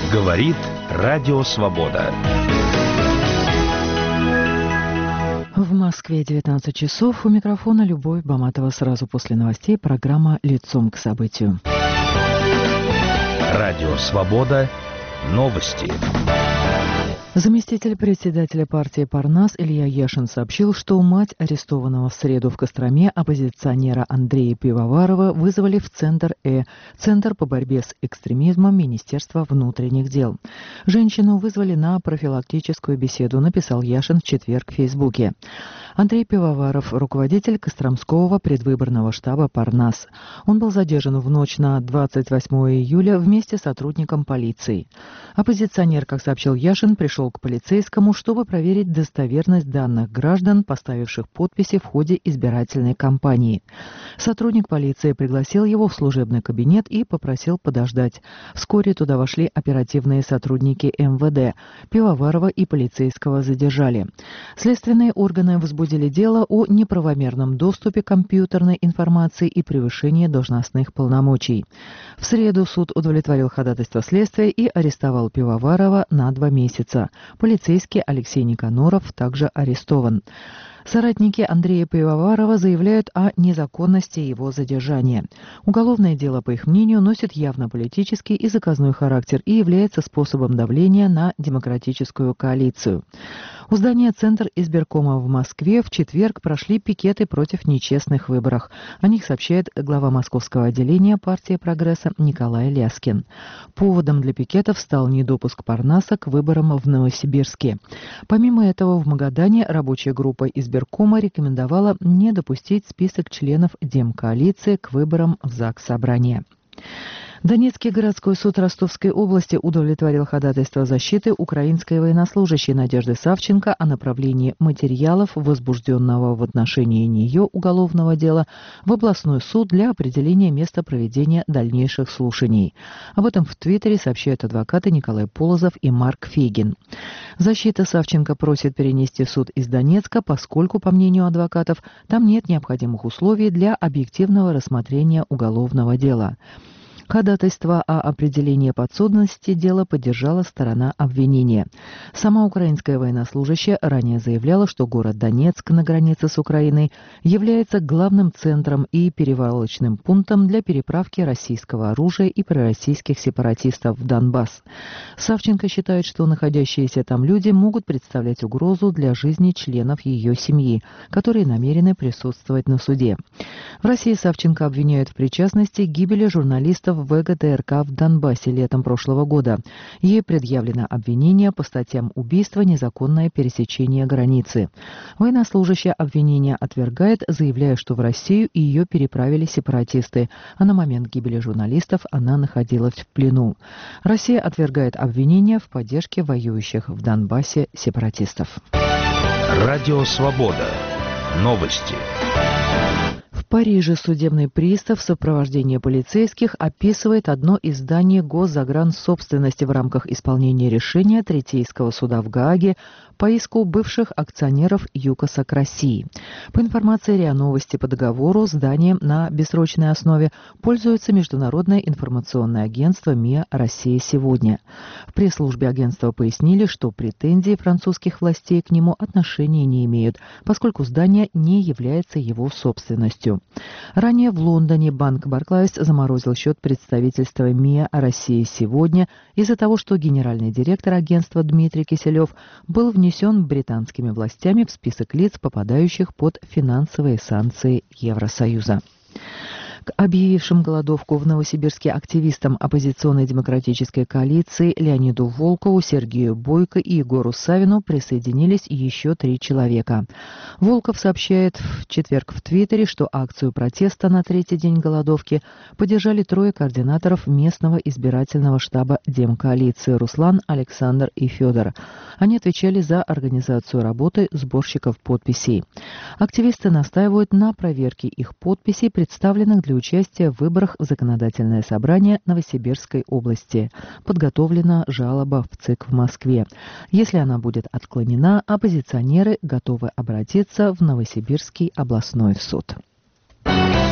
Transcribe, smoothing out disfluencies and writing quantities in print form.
Говорит Радио Свобода. В Москве 19 часов. У микрофона Любовь Баматова. Сразу после новостей программа «Лицом к событию». Радио Свобода. Новости. Заместитель председателя партии «Парнас» Илья Яшин сообщил, что мать арестованного в среду в Костроме оппозиционера Андрея Пивоварова вызвали в Центр Центр по борьбе с экстремизмом Министерства внутренних дел. Женщину вызвали на профилактическую беседу, написал Яшин в четверг в Фейсбуке. Андрей Пивоваров – руководитель Костромского предвыборного штаба «Парнас». Он был задержан в ночь на 28 июля вместе с сотрудником полиции. Оппозиционер, как сообщил Яшин, пришел к полицейскому, чтобы проверить достоверность данных граждан, поставивших подписи в ходе избирательной кампании. Сотрудник полиции пригласил его в служебный кабинет и попросил подождать. Вскоре туда вошли оперативные сотрудники МВД. Пивоварова и полицейского задержали. Следственные органы возбудили дело о неправомерном доступе к компьютерной информации и превышении должностных полномочий. В среду суд удовлетворил ходатайство следствия и арестовал Пивоварова на 2 месяца. Полицейский Алексей Никаноров также арестован. Соратники Андрея Пивоварова заявляют о незаконности его задержания. Уголовное дело, по их мнению, носит явно политический и заказной характер и является способом давления на демократическую коалицию. У здания Центр избиркома в Москве в четверг прошли пикеты против нечестных выборов. О них сообщает глава московского отделения партии «Прогресса» Николай Ляскин. Поводом для пикетов стал недопуск Парнаса к выборам в Новосибирске. Помимо этого, в Магадане рабочая группа избиркома рекомендовала не допустить список членов Демкоалиции к выборам в Заксобрание. Донецкий городской суд Ростовской области удовлетворил ходатайство защиты украинской военнослужащей Надежды Савченко о направлении материалов, возбужденного в отношении нее уголовного дела, в областной суд для определения места проведения дальнейших слушаний. Об этом в Твиттере сообщают адвокаты Николай Полозов и Марк Фейгин. Защита Савченко просит перенести суд из Донецка, поскольку, по мнению адвокатов, там нет необходимых условий для объективного рассмотрения уголовного дела. Ходатайство о определении подсудности дела поддержала сторона обвинения. Сама украинская военнослужащая ранее заявляла, что город Донецк на границе с Украиной является главным центром и перевалочным пунктом для переправки российского оружия и пророссийских сепаратистов в Донбасс. Савченко считает, что находящиеся там люди могут представлять угрозу для жизни членов ее семьи, которые намерены присутствовать на суде. В России Савченко обвиняют в причастности к гибели журналистов ВГТРК в Донбассе летом прошлого года. Ей предъявлено обвинение по статьям убийства, незаконное пересечение границы. Военнослужащая обвинение отвергает, заявляя, что в Россию ее переправили сепаратисты, а на момент гибели журналистов она находилась в плену. Россия отвергает обвинения в поддержке воюющих в Донбассе сепаратистов. Радио Свобода. Новости. В Париже судебный пристав в сопровождении полицейских описывает одно из зданий госзагрансобственности в рамках исполнения решения Третейского суда в Гааге по иску бывших акционеров ЮКОСа к России. По информации РИА Новости, по договору зданием на бессрочной основе пользуется Международное информационное агентство МИА «Россия сегодня». В пресс-службе агентства пояснили, что претензии французских властей к нему отношения не имеют, поскольку здание не является его собственностью. Ранее в Лондоне банк Барклайс заморозил счет представительства МИА «Россия сегодня» из-за того, что генеральный директор агентства Дмитрий Киселев был внесен британскими властями в список лиц, попадающих под финансовые санкции Евросоюза. К объявившим голодовку в Новосибирске активистам оппозиционной демократической коалиции Леониду Волкову, Сергею Бойко и Егору Савину присоединились еще 3 человека. Волков сообщает в четверг в Твиттере, что акцию протеста на 3-й день голодовки поддержали 3 координаторов местного избирательного штаба Демкоалиции Руслан, Александр и Федор. Они отвечали за организацию работы сборщиков подписей. Активисты настаивают на проверке их подписей, представленных для участия в выборах в Законодательное собрание Новосибирской области. Подготовлена жалоба в ЦИК в Москве. Если она будет отклонена, оппозиционеры готовы обратиться в Новосибирский областной суд.